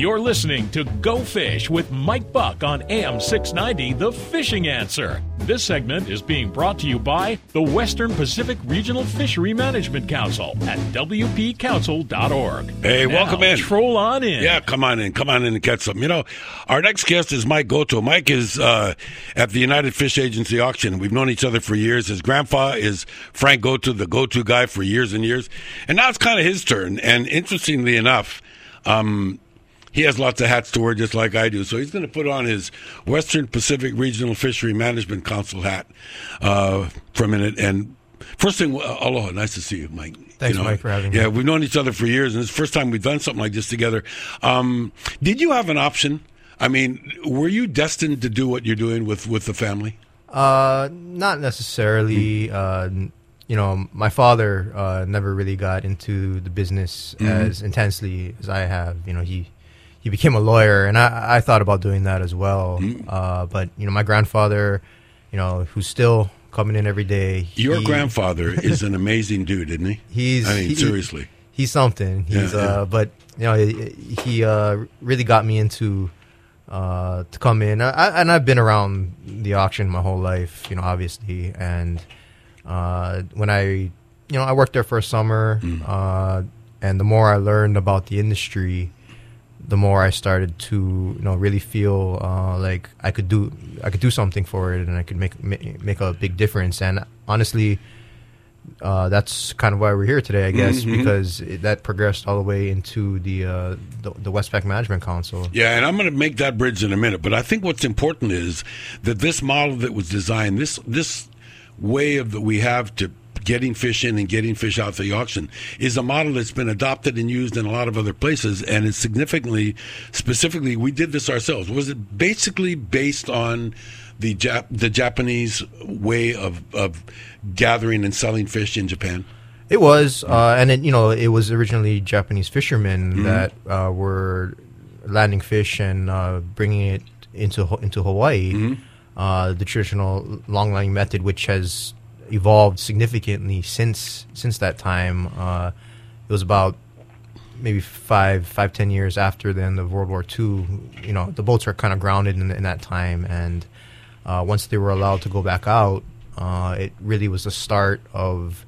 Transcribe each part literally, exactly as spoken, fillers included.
You're listening to Go Fish with Mike Buck on A M six ninety, The Fishing Answer. This segment is being brought to you by the Western Pacific Regional Fishery Management Council at w p council dot org. Hey, now, welcome in. Troll on in. Yeah, come on in. Come on in and catch some. You know, our next guest is Mike Goto. Mike is uh, at the United Fish Agency auction. We've known each other for years. His grandpa is Frank Goto, the go-to guy for years and years. And now it's kind of his turn. And interestingly enough, um, he has lots of hats to wear just like I do. So he's going to put on his Western Pacific Regional Fishery Management Council hat uh, for a minute. And first thing, uh, aloha, nice to see you, Mike. Thanks, you know, Mike, for having me. Yeah, we've known each other for years, and it's the first time we've done something like this together. Um, did you have an option? I mean, were you destined to do what you're doing with, with the family? Uh, not necessarily. Mm-hmm. Uh, you know, my father uh, never really got into the business mm-hmm. as intensely as I have. You know, he... He became a lawyer, and I, I thought about doing that as well. Mm. Uh, but, you know, my grandfather, you know, who's still coming in every day. He, Your grandfather is an amazing dude, isn't he? He's, I mean, he, seriously. He's something. He's, yeah, yeah. Uh, but, you know, he, he uh, really got me into uh, to come in. I, and I've been around the auction my whole life, you know, obviously. And uh, when I, you know, I worked there for a summer, mm. uh, and the more I learned about the industry, the more I started to, you know, really feel uh, like I could do, I could do something for it, and I could make make a big difference. And honestly, uh, that's kind of why we're here today, I guess, mm-hmm. because it, that progressed all the way into the, uh, the the Westpac Management Council. Yeah, and I'm going to make that bridge in a minute. But I think what's important is that this model that was designed, this this way of that we have to getting fish in and getting fish out to the auction is a model that's been adopted and used in a lot of other places, and it's significantly, specifically, we did this ourselves. Was it basically based on the Jap- the Japanese way of, of gathering and selling fish in Japan? It was, uh, and it, you know, it was originally Japanese fishermen mm-hmm. that uh, were landing fish and uh, bringing it into into Hawaii, mm-hmm. uh, the traditional long lining method, which has evolved significantly since since that time. Uh, it was about maybe five, five, ten years after the end of World War Two. You know, the boats are kind of grounded in, in that time, and uh, once they were allowed to go back out, uh, it really was the start of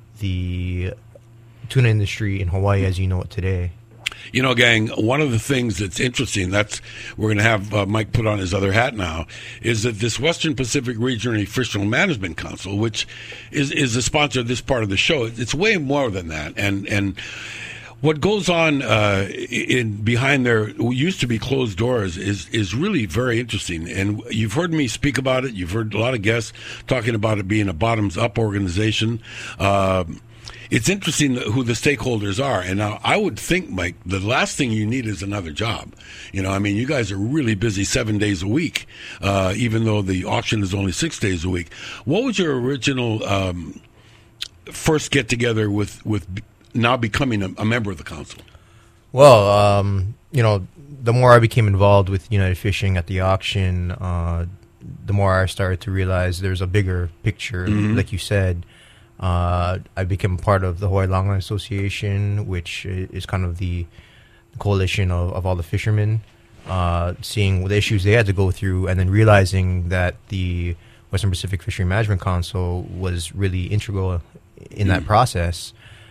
the tuna industry in Hawaii as you know it today. You know, gang, one of the things that's interesting, that's we're going to have uh, Mike put on his other hat now, is that this Western Pacific Regional Fishery Management Council, which is is the sponsor of this part of the show, it's way more than that. And and what goes on uh, in behind their used to be closed doors is is really very interesting. And you've heard me speak about it. You've heard a lot of guests talking about it being a bottoms-up organization. Uh, It's interesting who the stakeholders are. And now I would think, Mike, the last thing you need is another job. You know, I mean, you guys are really busy seven days a week, uh, even though the auction is only six days a week. What was your original um, first get-together with, with now becoming a, a member of the council? Well, um, you know, the more I became involved with United Fishing at the auction, uh, the more I started to realize there's a bigger picture, mm-hmm. like you said. Uh, I became part of the Hawaii Longline Association, which is kind of the coalition of, of all the fishermen, uh, seeing the issues they had to go through, and then realizing that the Western Pacific Fishery Management Council was really integral in that process.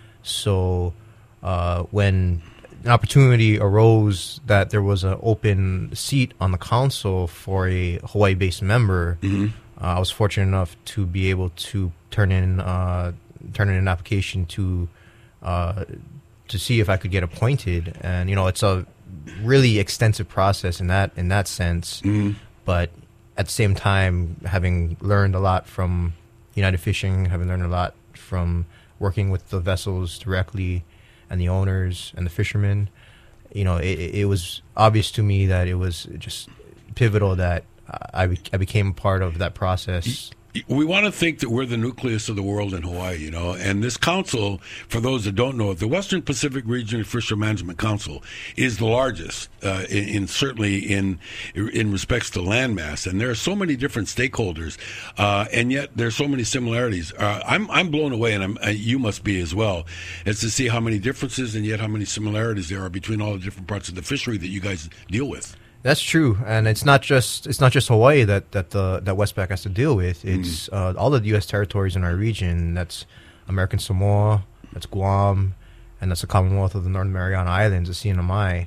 So uh, when an opportunity arose that there was an open seat on the council for a Hawaii-based member, mm-hmm. uh, I was fortunate enough to be able to turn in uh, turn in an application to uh, to see if I could get appointed. And you know, it's a really extensive process in that in that sense. Mm-hmm. But at the same time, having learned a lot from United Fishing, having learned a lot from working with the vessels directly and the owners and the fishermen, you know, it, it was obvious to me that it was just pivotal that I, be, I became part of that process. we want to think that we're the nucleus of the world in Hawaii, you know, and this council, for those that don't know it, the Western Pacific Regional Fishery Management Council is the largest, uh, in, in certainly in in respects to landmass, and there are so many different stakeholders, uh, and yet there's so many similarities. Uh, I'm I'm blown away, and I'm, uh, you must be as well, as to see how many differences and yet how many similarities there are between all the different parts of the fishery that you guys deal with. That's true, and it's not just it's not just Hawaii that that the that Westpac has to deal with. It's mm. uh, all of the U S territories in our region. That's American Samoa, that's Guam, and that's the Commonwealth of the Northern Mariana Islands, the C N M I.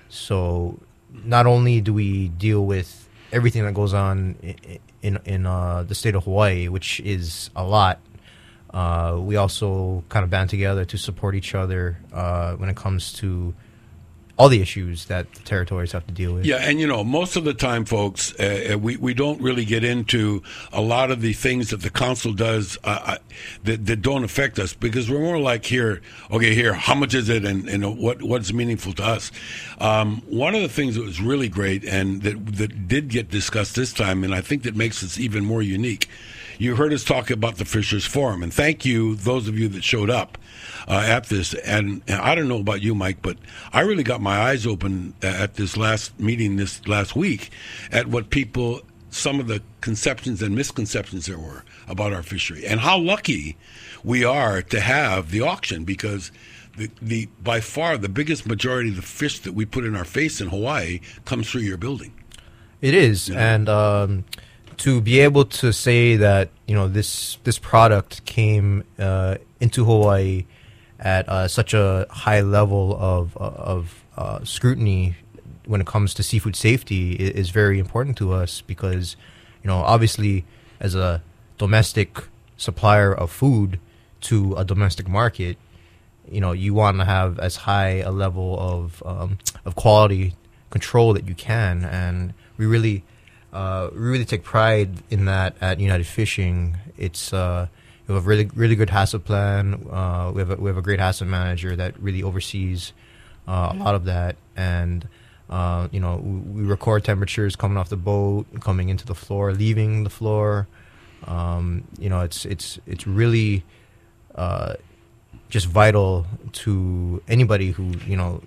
So not only do we deal with everything that goes on in in, in uh, the state of Hawaii, which is a lot, uh, we also kind of band together to support each other uh, when it comes to all the issues that the territories have to deal with. Yeah, and you know, most of the time, folks, uh, we, we don't really get into a lot of the things that the council does uh, that, that don't affect us, because we're more like, here, okay, here, how much is it, and, and what what's meaningful to us? Um, one of the things that was really great and that, that did get discussed this time, and I think that makes us even more unique, you heard us talk about the Fishers Forum, and thank you, those of you that showed up uh, at this. And, and I don't know about you, Mike, but I really got my eyes open at this last meeting this last week at what people, some of the conceptions and misconceptions there were about our fishery, and how lucky we are to have the auction, because the, the by far the biggest majority of the fish that we put in our face in Hawaii comes through your building. It is, yeah. and um, to be able to say that, you know, this this product came uh, into Hawaii at uh, such a high level of of uh, scrutiny when it comes to seafood safety is very important to us, because, you know, obviously as a domestic supplier of food to a domestic market, you know, you want to have as high a level of um, of quality control that you can, and we really uh, we really take pride in that at United Fishing. It's uh, we have a really really good HACCP plan. Uh, we have a, we have a great HACCP manager that really oversees uh, a lot of that, and uh, you know, we, we record temperatures coming off the boat, coming into the floor, leaving the floor. Um, you know, it's it's it's really uh, just vital to anybody who, you know,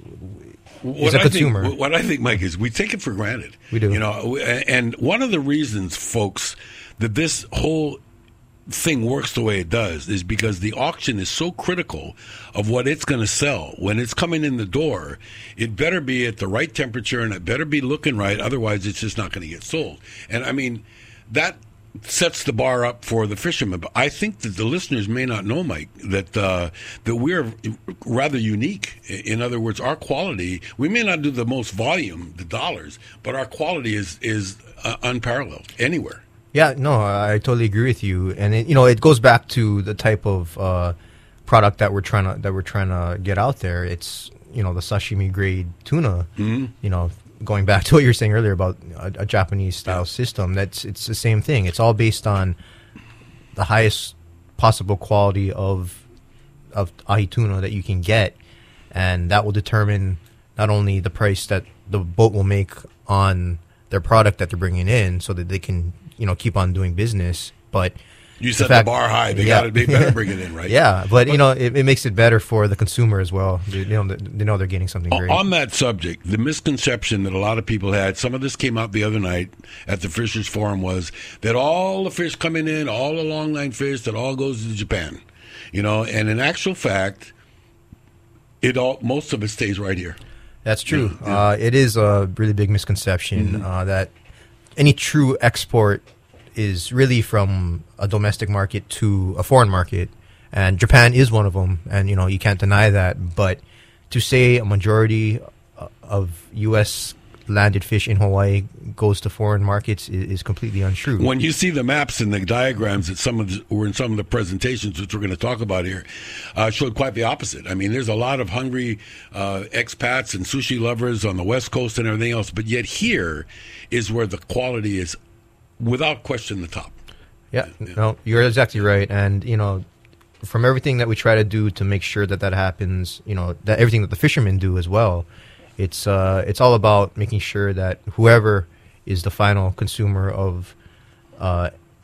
is a consumer. I think, what I think, Mike, is we take it for granted. We do. You know, and one of the reasons, folks, that this whole thing works the way it does is because the auction is so critical of what it's going to sell. When it's coming in the door, it better be at the right temperature and it better be looking right. Otherwise, it's just not going to get sold. And I mean, that sets the bar up for the fishermen. But I think that the listeners may not know, Mike, that uh, that we're rather unique. In other words, our quality, we may not do the most volume, the dollars, but our quality is is uh, unparalleled anywhere. Yeah, no, I totally agree with you, and it, you know, it goes back to the type of uh, product that we're trying to that we're trying to get out there. It's, you know, the sashimi grade tuna. Mm-hmm. You know, going back to what you were saying earlier about a, a Japanese style yeah. system. That's it's the same thing. It's all based on the highest possible quality of of ahi tuna that you can get, and that will determine not only the price that the boat will make on their product that they're bringing in, so that they can, you know, keep on doing business. But you set the, fact, the bar high. They yeah. got to be better bring it in, right? Yeah, but, but you know, it, it makes it better for the consumer as well. They, you know, they know they're getting something great. On that subject, the misconception that a lot of people had, some of this came out the other night at the Fishers Forum, was that all the fish coming in, all the longline fish, that all goes to Japan. You know, and in actual fact, it all most of it stays right here. That's true. Yeah, yeah. Uh, it is a really big misconception mm-hmm. uh, that any true export is really from a domestic market to a foreign market, and Japan is one of them, and, you know, you can't deny that. But to say a majority of U S landed fish in Hawaii goes to foreign markets is, is completely untrue. When you see the maps and the diagrams that some of the, were in some of the presentations, which we're going to talk about here, uh, showed quite the opposite. I mean, there's a lot of hungry uh, expats and sushi lovers on the West Coast and everything else, but yet here is where the quality is, without question, the top. Yeah, yeah. No, you're exactly right. And, you know, from everything that we try to do to make sure that that happens, you know, that everything that the fishermen do as well, It's uh, it's all about making sure that whoever is the final consumer of uh,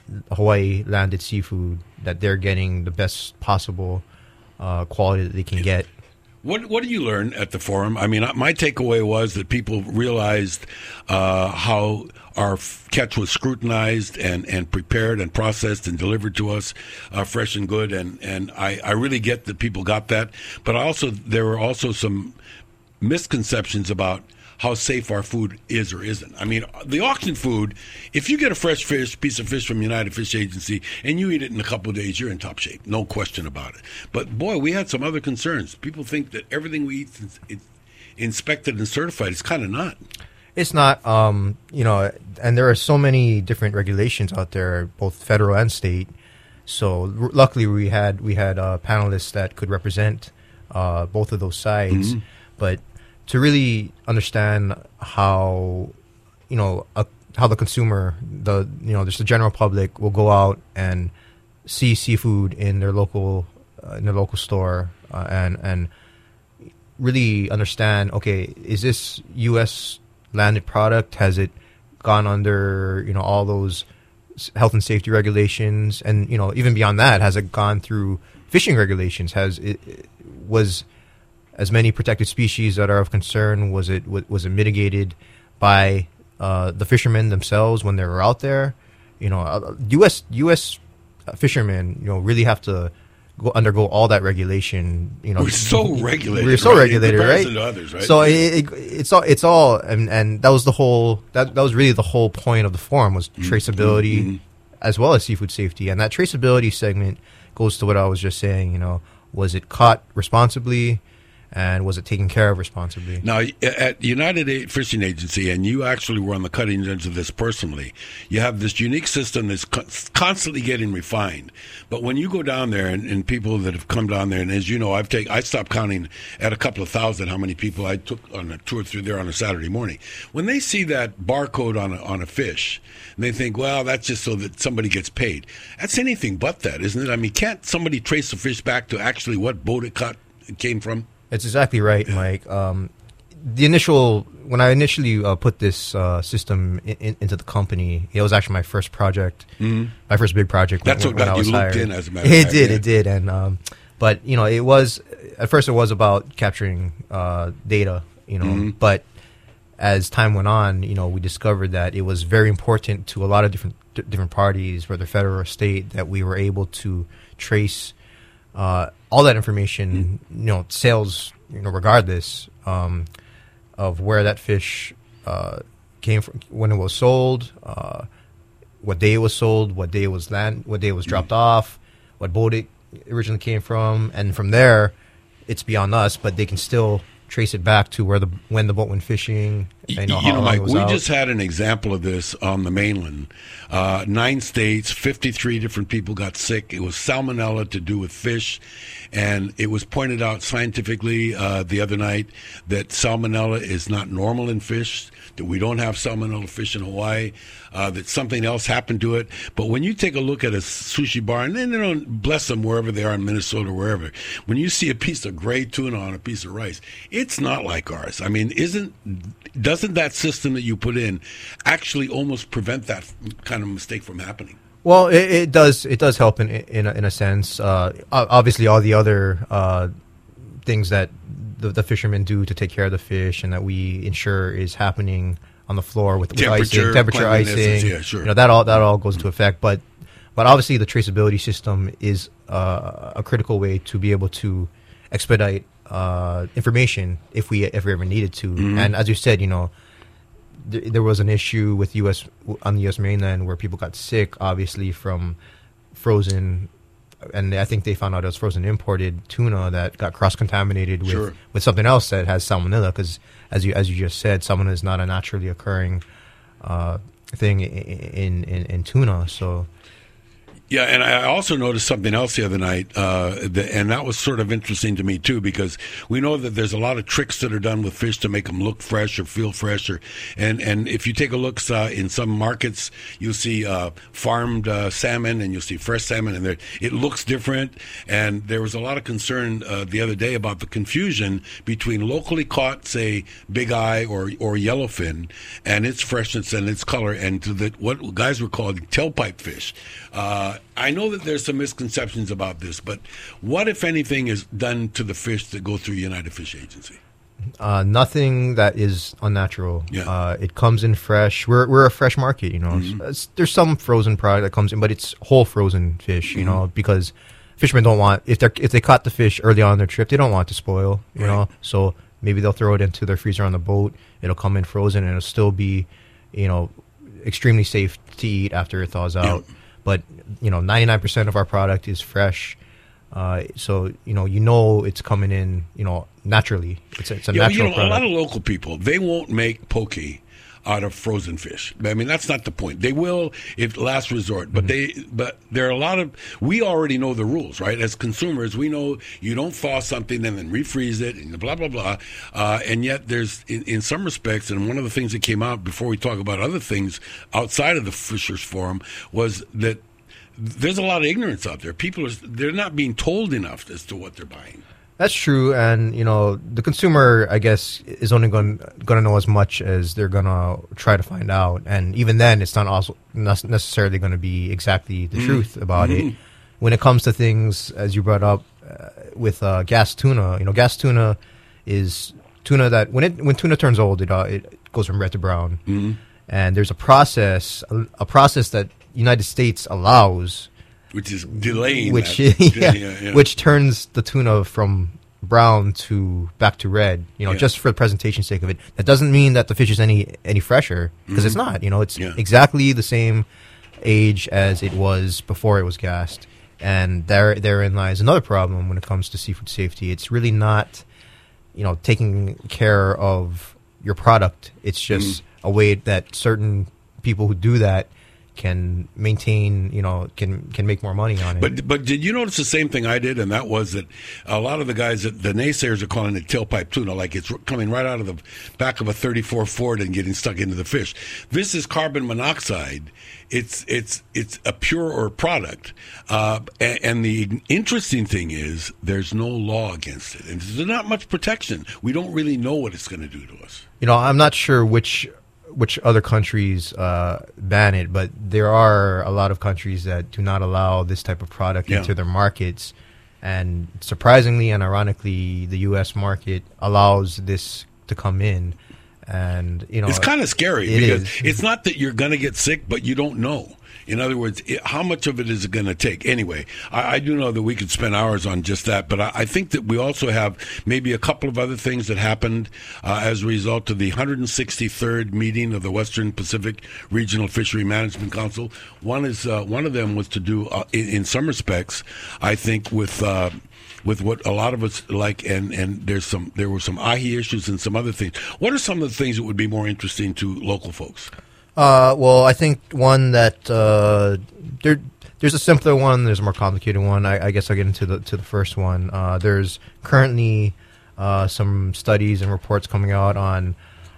Hawaii landed seafood, that they're getting the best possible uh, quality that they can get. What What do you learn at the forum? I mean, my takeaway was that people realized uh, how our f- catch was scrutinized and, and prepared and processed and delivered to us uh, fresh and good. And, and I, I really get that people got that. But also, there were also some misconceptions about how safe our food is or isn't. I mean, the auction food, if you get a fresh fish, piece of fish from United Fish Agency, and you eat it in a couple of days, you're in top shape. No question about it. But, boy, we had some other concerns. People think that everything we eat is it's inspected and certified. It's kind of not. It's not, um, you know, and there are so many different regulations out there, both federal and state. So r- luckily we had we had uh, panelists that could represent uh, both of those sides. Mm-hmm. But to really understand how, you know, uh, how the consumer, the you know, just the general public will go out and see seafood in their local uh, in their local store uh, and and really understand, okay, is this U S landed product? Has it gone under, you know, all those health and safety regulations? And, you know, even beyond that, has it gone through fishing regulations? Has it was as many protected species that are of concern, was it was it mitigated by uh, the fishermen themselves when they were out there? You know, U S U S fishermen, you know, really have to go undergo all that regulation. You know, we're so regulated. We're so right? regulated, right? To others, right? So it, it, it's all it's all, and, and that was the whole that that was really the whole point of the forum, was traceability mm-hmm. as well as seafood safety, and that traceability segment goes to what I was just saying. You know, was it caught responsibly? And was it taken care of responsibly? Now, at United Fishing Agency, and you actually were on the cutting edge of this personally, you have this unique system that's constantly getting refined. But when you go down there, and, and people that have come down there, and as you know, I've take, I stopped counting at a couple of thousand how many people I took on a tour through there on a Saturday morning. When they see that barcode on a, on a fish, and they think, well, that's just so that somebody gets paid. That's anything but that, isn't it? I mean, can't somebody trace the fish back to actually what boat it caught, it came from? That's exactly right, Mike. Um, the initial, when I initially uh, put this uh, system in, in, into the company, it was actually my first project, mm-hmm. my first big project. That's when, what when got I was you looped hired. in, as a matter of fact. It did, yeah. it did, and um, but you know, it was at first it was about capturing uh, data, you know, mm-hmm. but as time went on, you know, we discovered that it was very important to a lot of different d- different parties, whether federal or state, that we were able to trace uh, all that information, mm-hmm. you know, sales, you know, regardless um, of where that fish uh, came from, when it was sold, uh, what day it was sold, what day it was land, what day it was dropped mm-hmm. off, what boat it originally came from, and from there, it's beyond us, but they can still trace it back to where the when the boat went fishing. You know, you know, Mike, we out. just had an example of this on the mainland. Uh, nine states, fifty-three different people got sick. It was salmonella to do with fish, and it was pointed out scientifically uh, the other night that salmonella is not normal in fish, that we don't have salmonella fish in Hawaii, uh, that something else happened to it. But when you take a look at a sushi bar, and then, you know, bless them wherever they are in Minnesota, wherever, when you see a piece of gray tuna on a piece of rice, it's not like ours. I mean, isn't doesn't that system that you put in actually almost prevent that kind of mistake from happening? Well, it, it does. It does help in in a, in a sense. Uh, obviously, all the other uh, things that the, the fishermen do to take care of the fish and that we ensure is happening on the floor with, with icing, temperature icing. Yeah, sure. You know, that all that all goes into effect. But but obviously, the traceability system is uh, a critical way to be able to expedite uh, information if we if we ever needed to. Mm-hmm. And as you said, you know, th- there was an issue with U S on the U S mainland where people got sick, obviously from frozen, and I think they found out it was frozen imported tuna that got cross contaminated with, sure. with something else that has salmonella. Because as you as you just said, salmonella is not a naturally occurring uh, thing in, in in in tuna. So. Yeah, and I also noticed something else the other night, uh, the, and that was sort of interesting to me too, because we know that there's a lot of tricks that are done with fish to make them look fresh or feel fresh. Or, and, and if you take a look uh, in some markets, you'll see uh, farmed uh, salmon and you'll see fresh salmon, and it looks different. And there was a lot of concern uh, the other day about the confusion between locally caught, say, big eye or or yellowfin, and its freshness and its color, and to the what guys were called tailpipe fish. Uh, I know that there's some misconceptions about this, but what, if anything, is done to the fish that go through United Fish Agency? Uh, nothing that is unnatural. Yeah. Uh, it comes in fresh. We're we're a fresh market, you know. Mm-hmm. It's, there's some frozen product that comes in, but it's whole frozen fish, you mm-hmm. know, because fishermen don't want, if they if they caught the fish early on their trip, they don't want it to spoil, you right. know. So maybe they'll throw it into their freezer on the boat. It'll come in frozen, and it'll still be, you know, extremely safe to eat after it thaws out. Yeah. But, you know, ninety-nine percent of our product is fresh. Uh, so, you know, you know it's coming in, you know, naturally. It's a, it's a yeah, natural you know, product. A lot of local people, they won't make poke out of frozen fish. I mean, that's not the point. They will if last resort, but mm-hmm. they but there are a lot of, we already know the rules, right? As consumers, we know you don't thaw something and then refreeze it and blah, blah, blah. Uh, and yet there's, in, in some respects, and one of the things that came out before we talk about other things outside of the Fishers Forum was that there's a lot of ignorance out there. People are, they're not being told enough as to what they're buying. That's true, and you know the consumer, I guess, is only going going to know as much as they're going to try to find out, and even then, it's not also not necessarily going to be exactly the mm. truth about mm-hmm. it. When it comes to things, as you brought up, uh, with uh, gas tuna, you know, gas tuna is tuna that when it when tuna turns old, it uh, it goes from red to brown, mm-hmm. and there's a process, a, a process that United States allows. Which is delaying which, that. yeah, yeah, yeah. Which turns the tuna from brown to back to red, you know, yeah. just for the presentation sake of it. That doesn't mean that the fish is any any fresher, because mm-hmm. it's not. You know, it's yeah. exactly the same age as it was before it was gassed. And there therein lies another problem when it comes to seafood safety. It's really not, you know, taking care of your product. It's just mm-hmm. a way that certain people who do that can maintain, you know, can can make more money on it. But but did you notice the same thing I did? And that was that a lot of the guys, that the naysayers are calling it tailpipe tuna, like it's coming right out of the back of a thirty-four Ford and getting stuck into the fish. This is carbon monoxide. It's it's it's a pure product. Uh, and, and the interesting thing is there's no law against it. And there's not much protection. We don't really know what it's going to do to us. You know, I'm not sure which... which other countries uh, ban it, but there are a lot of countries that do not allow this type of product yeah. into their markets. And surprisingly and ironically, the U S market allows this to come in. And, you know, it's kind of scary it because is. It's not that you're going to get sick, but you don't know. In other words, it, how much of it is it going to take? Anyway, I, I do know that we could spend hours on just that, but I, I think that we also have maybe a couple of other things that happened uh, as a result of the one hundred sixty-third meeting of the Western Pacific Regional Fishery Management Council. One is uh, one of them was to do, uh, in, in some respects, I think, with. Uh, with what a lot of us like, and, and there's some there were some ahi issues and some other things. What are some of the things that would be more interesting to local folks? Uh, well, I think one that uh, there there's a simpler one, there's a more complicated one. I, I guess I'll get into the to the first one. Uh, there's currently uh, some studies and reports coming out on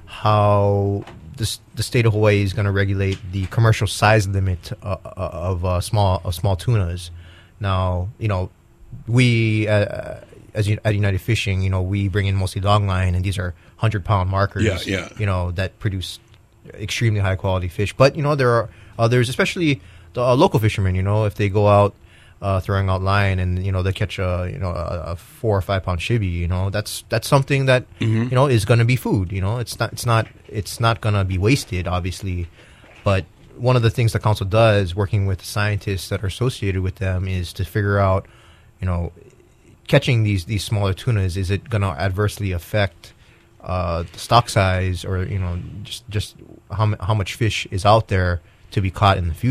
how this, the state of Hawaii is going to regulate the commercial size limit uh, of uh, small of small tunas. Now, you know. We, uh, as at United Fishing, you know, we bring in mostly longline, and these are hundred-pound markers, yeah, yeah. you know, that produce extremely high-quality fish. But, you know, there are others, especially the uh, local fishermen, you know, if they go out uh, throwing out line and, you know, they catch a, you know, a, a four- or five-pound shibby, you know, that's that's something that, mm-hmm. you know, is going to be food, you know. It's not, it's not, it's not going to be wasted, obviously, but one of the things the council does, working with scientists that are associated with them, is to figure out, you know, catching these, these smaller tunas, is it going to adversely affect uh, the stock size, or, you know, just just how how much fish is out there to be caught in the future?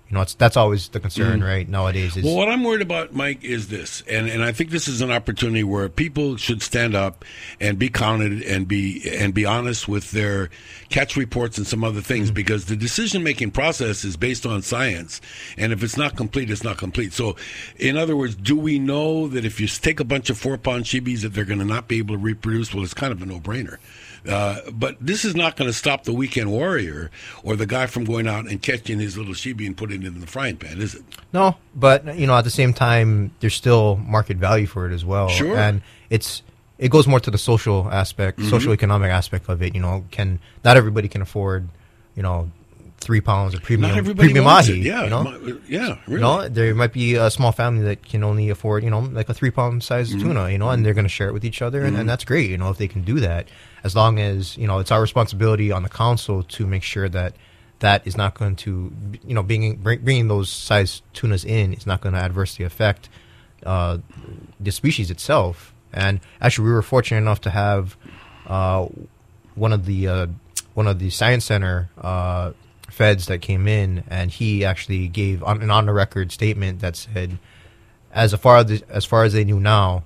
You know, it's that's always the concern, mm. right, nowadays. Is, well, what I'm worried about, Mike, is this, and, and I think this is an opportunity where people should stand up and be counted and be and be honest with their catch reports and some other things, mm. because the decision-making process is based on science, and if it's not complete, it's not complete. So, in other words, do we know that if you take a bunch of four-pound shibis that they're going to not be able to reproduce? Well, it's kind of a no-brainer. Uh, but this is not going to stop the weekend warrior or the guy from going out and catching his little shibi and putting it in the frying pan, is it? No, but you know, at the same time, there's still market value for it as well. Sure. And it's it goes more to the social aspect, mm-hmm. social economic aspect of it. You know, can not everybody can afford, you know, three pounds of premium not everybody premium wants mahi. It. Yeah, you know? yeah, really. You know, there might be a small family that can only afford, you know, like a three pound size mm-hmm. tuna. You know, and they're going to share it with each other, and, mm-hmm. and that's great. You know, if they can do that. As long as, you know, it's our responsibility on the council to make sure that that is not going to, you know, being, bring, bringing those size tunas in is not going to adversely affect uh, the species itself. And actually, we were fortunate enough to have uh, one of the uh, one of the science center uh, feds that came in, and he actually gave on, an on the record statement that said, as far as as far as they knew now,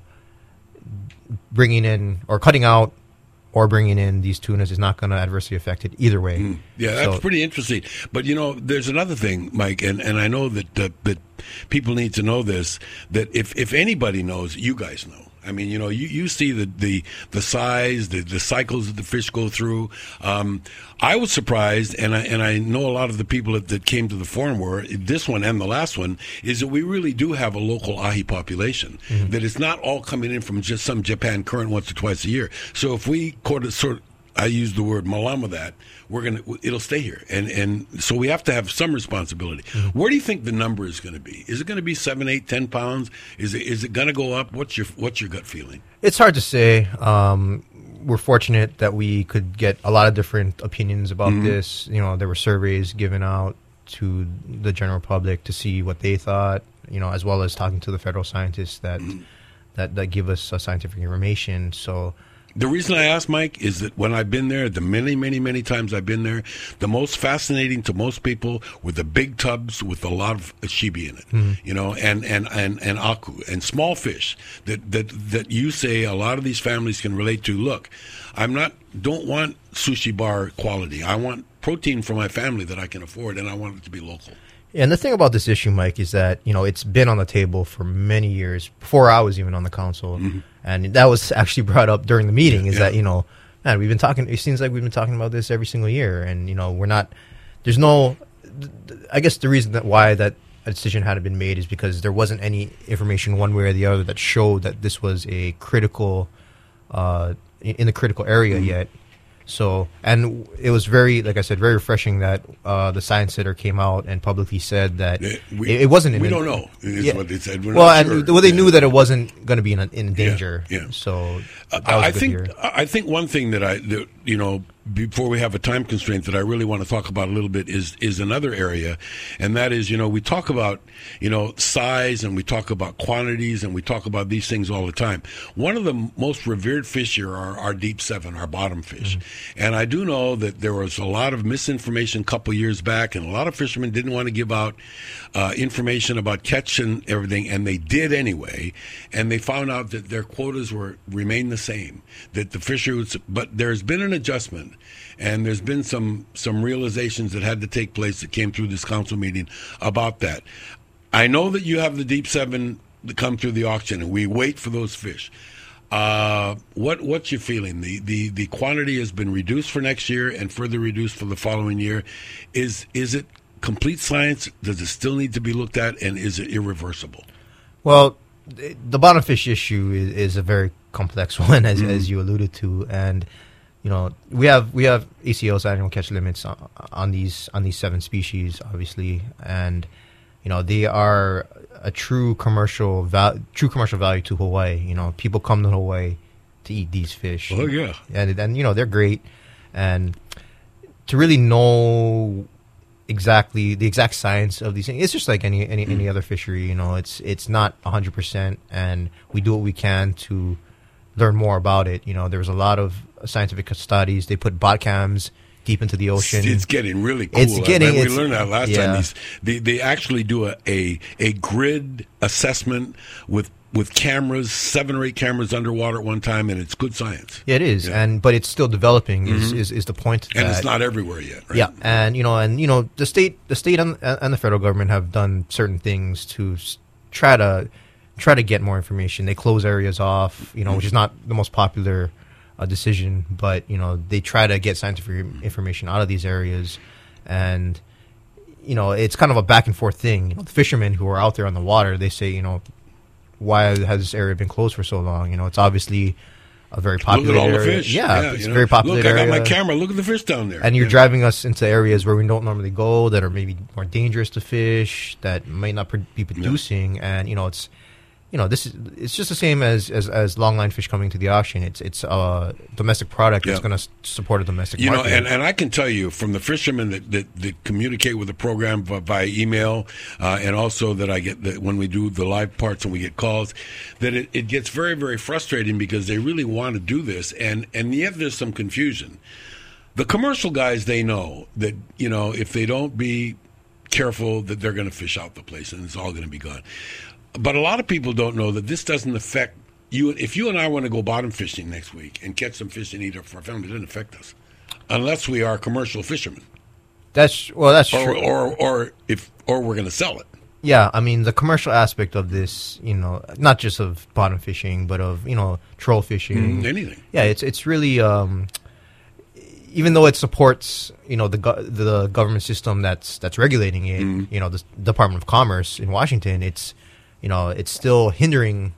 bringing in or cutting out or bringing in these tunas is not going to adversely affect it either way. Mm. Yeah, that's so, pretty interesting. But, you know, there's another thing, Mike, and, and I know that, uh, that people need to know this, that if, if anybody knows, you guys know. I mean, you know, you, you see the, the, the size, the, the cycles that the fish go through. Um, I was surprised, and I, and I know a lot of the people that, that came to the forum were, this one and the last one, is that we really do have a local ahi population. Mm-hmm. That it's not all coming in from just some Japan current once or twice a year. So if we sort of, I use the word malama that, we're gonna it'll stay here, and and so we have to have some responsibility. Mm-hmm. Where do you think the number is going to be? Is it going to be seven, eight, ten pounds? Is it is it going to go up? What's your what's your gut feeling? It's hard to say. Um, we're fortunate that we could get a lot of different opinions about mm-hmm. this. You know, there were surveys given out to the general public to see what they thought. You know, as well as talking to the federal scientists that mm-hmm. that that give us uh, scientific information. So. The reason I ask, Mike, is that when I've been there, the many, many, many times I've been there, the most fascinating to most people were the big tubs with a lot of shibi in it, mm-hmm. you know, and, and, and, and aku, and small fish that, that, that you say a lot of these families can relate to. Look, I'm not, don't want sushi bar quality. I want protein for my family that I can afford, and I want it to be local. And the thing about this issue, Mike, is that, you know, it's been on the table for many years, before I was even on the council. Mm-hmm. And that was actually brought up during the meeting, is yeah. that, you know, man, we've been talking, it seems like we've been talking about this every single year. And, you know, we're not, there's no, I guess the reason that why that a decision hadn't been made is because there wasn't any information one way or the other that showed that this was a critical, uh, in the critical area mm-hmm. yet. So, and it was very, like I said, very refreshing that uh, the Science Center came out and publicly said that yeah, we, it, it wasn't. We in, don't know. Is yeah. what they said. We're well, not and sure. well, they yeah. knew that it wasn't going to be in, in danger. Yeah. yeah. So, that uh, was I good think. to hear. I think one thing that I, that, you know, before we have a time constraint that I really want to talk about a little bit is is another area, and that is, you know, we talk about, you know, size, and we talk about quantities, and we talk about these things all the time. One of the most revered fish here are our deep seven, our bottom fish, mm-hmm. and I do know that there was a lot of misinformation a couple years back, and a lot of fishermen didn't want to give out uh, information about catch and everything, and they did anyway, and they found out that their quotas were remained the same, that the fisheries, but there's been an adjustment. And there's been some, some realizations that had to take place that came through this council meeting about that. I know that you have the deep seven that come through the auction, and we wait for those fish. Uh, what what's your feeling? The, the the quantity has been reduced for next year and further reduced for the following year. Is is it complete science? Does it still need to be looked at, and is it irreversible? Well, the bottom fish issue is, is a very complex one, as mm-hmm. as you alluded to, and. You know, we have we have A C O's annual catch limits on, on these on these seven species, obviously, and you know they are a true commercial val- true commercial value to Hawaii. You know, people come to Hawaii to eat these fish. Oh yeah, and and you know they're great, and to really know exactly the exact science of these things, it's just like any any, mm. any other fishery. You know, it's it's not a hundred percent, and we do what we can to learn more about it. You know, there's a lot of scientific studies. They put bot cams deep into the ocean. It's, it's getting really cool. It's getting. We it's, learned that last yeah. time. These, they they actually do a, a a grid assessment with with cameras, seven or eight cameras underwater at one time, and it's good science. Yeah, it is, yeah. and but it's still developing. Is Mm-hmm. is, is the point? And that, it's not everywhere yet. Right? Yeah, and you know, and you know, the state, the state, and, and the federal government have done certain things to s- try to try to get more information. They close areas off, you know, mm-hmm. which is not the most popular uh, decision, but you know, they try to get scientific information out of these areas, and you know, it's kind of a back and forth thing. You know, the fishermen who are out there on the water, they say, you know, why has this area been closed for so long? You know, it's obviously a very popular Look at all area. the fish. Yeah, yeah it's you a know? very popular Look, I got area. my camera. Look at the fish down there. And you're yeah. driving us into areas where we don't normally go, that are maybe more dangerous to fish, that may not pr- be producing. Yeah. And you know, it's you know, this is it's just the same as as, as longline fish coming to the auction. It's it's a domestic product yeah. that's going to s- support a domestic you market. know, and, and I can tell you from the fishermen that, that, that communicate with the program via, via email, uh, and also that I get that when we do the live parts and we get calls, that it, it gets very, very frustrating because they really want to do this, and, and yet there's some confusion. The commercial guys, they know that, you know, if they don't be careful, that they're going to fish out the place and it's all going to be gone. But a lot of people don't know that this doesn't affect you. If you and I want to go bottom fishing next week and catch some fish and eat it for our family, it doesn't affect us unless we are commercial fishermen. That's well, that's or, true. Or or if or we're going to sell it. Yeah, I mean the commercial aspect of this, you know, not just of bottom fishing, but of you know troll fishing, mm, anything. Yeah, it's it's really. Um, even though it supports, you know, the go- the government system that's that's regulating it, mm. you know, the Department of Commerce in Washington, it's, you know, it's still hindering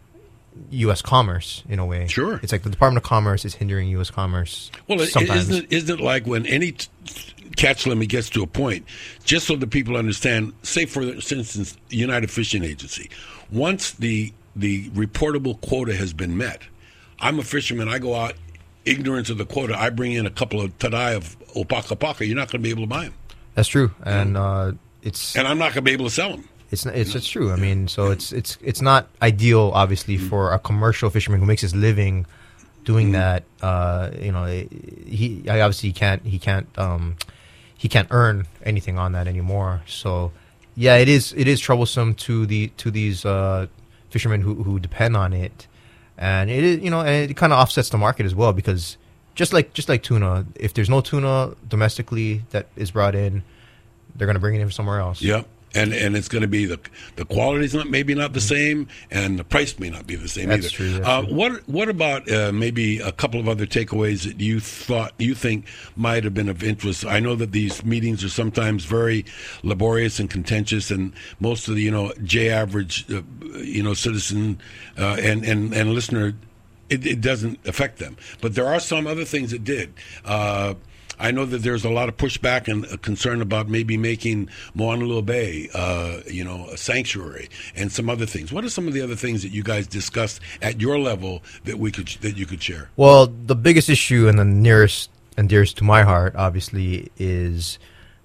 U S commerce in a way. Sure, it's like the Department of Commerce is hindering U S commerce. Well, sometimes. isn't it, isn't it like when any t- catch limit gets to a point, just so that people understand? Say, for instance, United Fishing Agency, once the the reportable quota has been met, I'm a fisherman. I go out. Ignorance of the quota, I bring in a couple of tadai of opaka paka, you're not going to be able to buy them. That's true, and uh, it's and I'm not going to be able to sell them. It's it's it's true. I mean, so it's it's it's not ideal, obviously, mm-hmm. for a commercial fisherman who makes his living doing mm-hmm. that. Uh, you know, he obviously can't he can't um, he can't earn anything on that anymore. So, yeah, it is it is troublesome to the to these uh, fishermen who who depend on it. And it is, you know, and it kind of offsets the market as well, because just like just like tuna, if there's no tuna domestically that is brought in, they're going to bring it in from somewhere else. Yep, and and it's going to be the the quality's not maybe not the same, and the price may not be the same that's either. True, that's uh, true. What what about uh, maybe a couple of other takeaways that you thought you think might have been of interest? I know that these meetings are sometimes very laborious and contentious, and most of the you know J average uh, you know citizen uh, and and and listener, it, it doesn't affect them. But there are some other things that did. Uh, I know that there's a lot of pushback and a concern about maybe making Moanalua Bay, uh, you know, a sanctuary, and some other things. What are some of the other things that you guys discussed at your level that we could that you could share? Well, the biggest issue and the nearest and dearest to my heart, obviously, is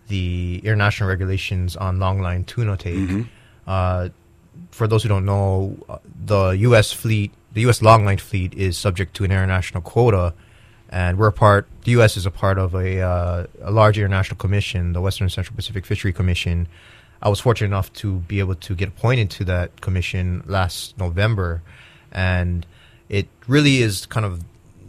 the international regulations on longline tuna take. Mm-hmm. Uh, for those who don't know, the U S fleet, the U S longline fleet, is subject to an international quota. And we're a part, the U S is a part of a, uh, a large international commission, the Western Central Pacific Fishery Commission. I was fortunate enough to be able to get appointed to that commission last November. And it really is kind of,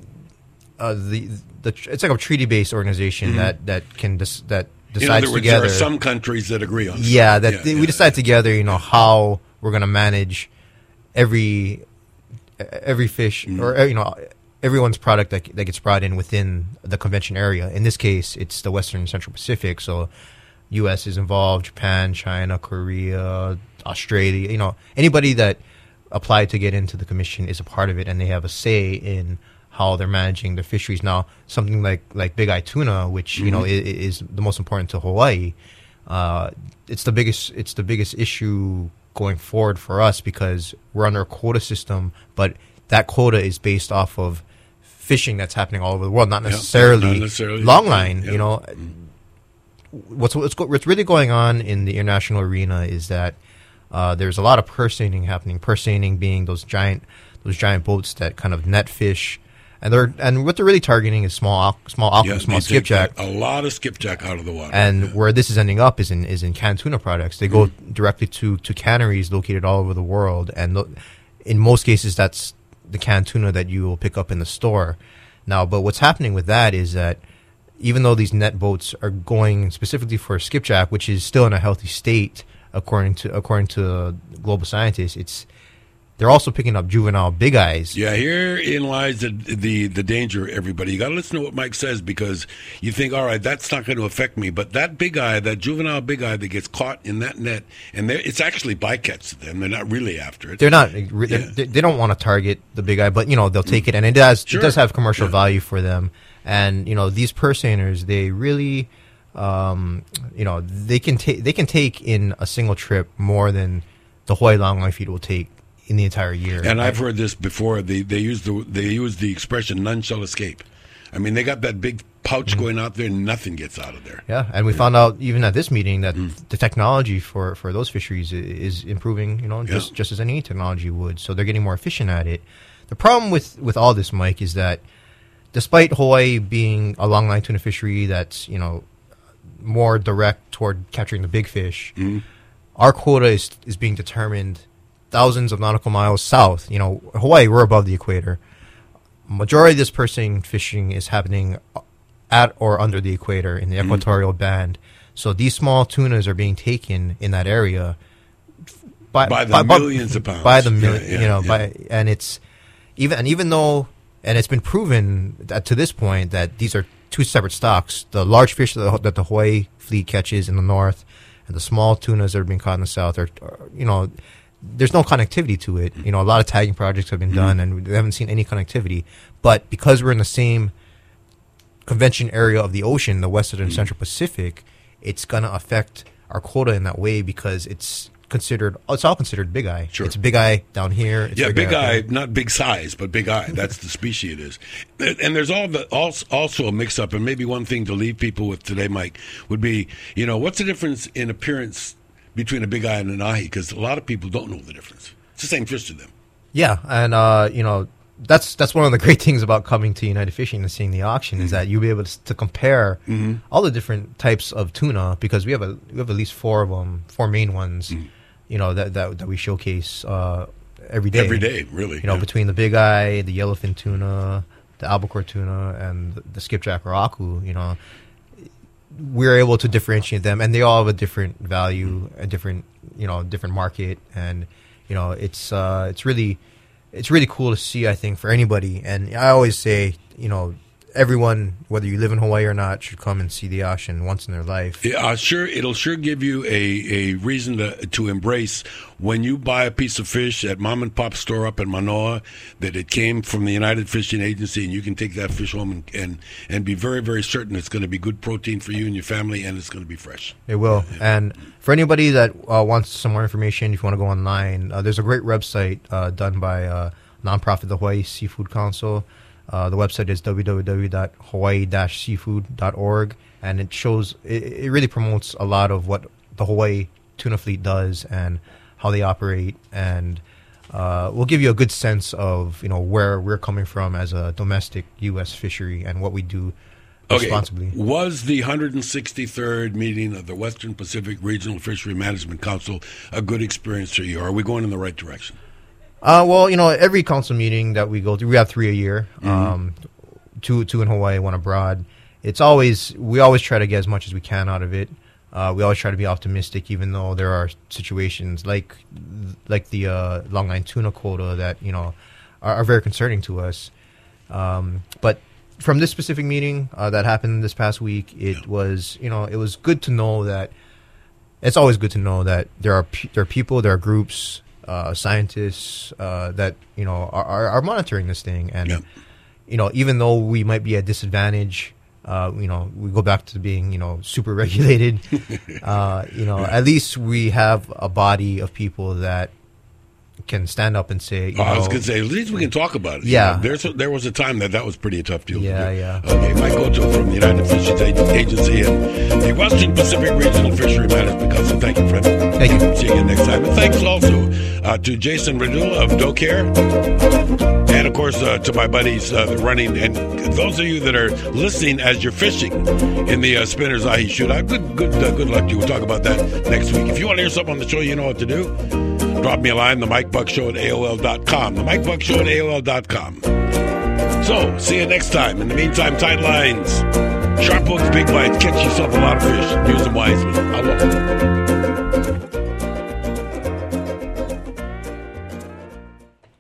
uh, the, the, it's like a treaty-based organization mm-hmm. that, that can, dis, that decides In other words, together. there are some countries that agree on this. Yeah, that yeah, they, yeah, we decide yeah. together, you know, how we're going to manage every, every fish mm-hmm. or, you know, everyone's product that that gets brought in within the convention area. In this case, it's the Western and Central Pacific, so U S is involved, Japan, China, Korea, Australia. You know, anybody that applied to get into the commission is a part of it, and they have a say in how they're managing their fisheries. Now, something like, like Big Eye tuna, which mm-hmm. you know is, is the most important to Hawaii, uh, it's the biggest it's the biggest issue going forward for us, because we're under a quota system, but that quota is based off of fishing that's happening all over the world, not necessarily, yeah, not necessarily longline. Yeah. You know, what's what's, go, what's really going on in the international arena is that uh, there's a lot of purse seining happening. Purse seining being those giant those giant boats that kind of net fish And they're and what they're really targeting is small, small, aqua, Yeah, small they take skipjack. that- A lot of skipjack out of the water. And Yeah. where this is ending up is in is in canned tuna products. They go directly to, to canneries located all over the world, and lo- in most cases, that's the canned tuna that you will pick up in the store. Now, but what's happening with that is that even though these net boats are going specifically for skipjack, which is still in a healthy state according to according to global scientists, it's they're also picking up juvenile big eyes. Yeah, herein lies the, the the danger, everybody. You got to listen to what Mike says, because you think, all right, that's not going to affect me. But that big eye, that juvenile big eye that gets caught in that net, and they're- it's actually bycatch to them. They're not really after it. They're not. They, Yeah. they don't want to target the big eye, but you know they'll take it, and it does. Sure. It does have commercial Yeah. value for them. And you know these purse seiners, they really, um, you know, they can take they can take in a single trip more than the Hawaii longline feed will take in the entire year. And I've heard this before. They they use the they use the expression "none shall escape." I mean, they got that big pouch Mm-hmm. going out there, and nothing gets out of there. Yeah, and we found out even at this meeting that Mm. the technology for, for those fisheries i- is improving, you know, just, Yeah. just as any technology would. So they're getting more efficient at it. The problem with, with all this, Mike, is that despite Hawaii being a longline tuna fishery that's, you know, more direct toward capturing the big fish, Mm-hmm. our quota is, is being determined thousands of nautical miles south. You know, Hawaii, we're above the equator. Majority of this purse seine fishing is happening at or under the equator in the Mm-hmm. equatorial band. So these small tunas are being taken in that area by, By the millions of pounds. By the mil- Yeah, yeah, you know, yeah. by and it's even and even though and it's been proven that to this point that these are two separate stocks. The large fish that the, that the Hawaii fleet catches in the north, and the small tunas that are being caught in the south are, are you know. There's no connectivity to it. You know, a lot of tagging projects have been done, and we haven't seen any connectivity. But because we're in the same convention area of the ocean, the Western and Central Pacific, it's going to affect our quota in that way because it's considered, it's all considered big eye. Sure. It's big eye down here. It's Yeah, big up eye, there. not big size, but big eye. That's the species it is. And there's all the also, also a mix up, and maybe one thing to leave people with today, Mike, would be, you know, what's the difference in appearance between a big eye and an ahi? Because a lot of people don't know the difference. It's the same fish to them. Yeah, and uh, you know that's that's one of the great things about coming to United Fishing and seeing the auction is that you'll be able to, to compare all the different types of tuna because we have a we have at least four of them, four main ones, you know that that, that we showcase uh, every day. Every day, really. You know, yeah. between the big eye, the yellowfin tuna, the albacore tuna, and the, the skipjack or aku, you know, we're able to differentiate them, and they all have a different value, a different you know different market, and you know it's uh, it's really it's really cool to see, I think, for anybody. And I always say, you know, everyone, whether you live in Hawaii or not, should come and see the auction once in their life. Yeah, uh, sure, it'll sure give you a, a reason to to embrace when you buy a piece of fish at mom and pop store up in Manoa that it came from the United Fishing Agency, and you can take that fish home and and, and be very, very certain it's going to be good protein for you and your family, and it's going to be fresh. It will. And for anybody that uh, wants some more information, if you want to go online, uh, there's a great website uh, done by uh, nonprofit, the Hawaii Seafood Council. Uh, the website is w w w dot hawaii dash seafood dot org, and it shows, it, it really promotes a lot of what the Hawaii tuna fleet does and how they operate, and uh, we'll give you a good sense of, you know, where we're coming from as a domestic U S fishery and what we do responsibly. Was the one hundred sixty-third meeting of the Western Pacific Regional Fishery Management Council a good experience for you? Are we going in the right direction? Uh, well, you know, every council meeting that we go to, we have three a year, Mm-hmm. um, two two in Hawaii, one abroad. It's always, we always try to get as much as we can out of it. Uh, we always try to be optimistic, even though there are situations like like the uh, longline tuna quota that, you know, are, are very concerning to us. Um, but from this specific meeting uh, that happened this past week, it was, you know, it was good to know that, it's always good to know that there are pe- there are people, there are groups, uh, scientists uh, that, you know, are, are, are monitoring this thing. And, Yep. you know, even though we might be at disadvantage, uh, you know, we go back to being, you know, super regulated, uh, you know, at least we have a body of people that can stand up and say, you Oh, know, I was going to say, at least we can talk about it. Yeah. You know, there's a, there was a time that that was pretty a tough deal Yeah, to do. yeah. Okay, Mike Ocho from the United Fisheries Agency and the Western Pacific Regional Fishery Management Council. Thank you, friend. Thank you. See you again next time. And thanks also uh, to Jason Radula of DoCare. And, of course, uh, to my buddies uh, running, and those of you that are listening as you're fishing in the uh, Spinners Ahi Shootout, good good, uh, good luck to you. We'll talk about that next week. If you want to hear something on the show, you know what to do. Drop me a line, the Mike Buck Show at A O L dot com. The Mike Buck Show at A O L dot com. So, see you next time. In the meantime, tight lines, sharp hooks, big bites, catch yourself a lot of fish. Use them wisely.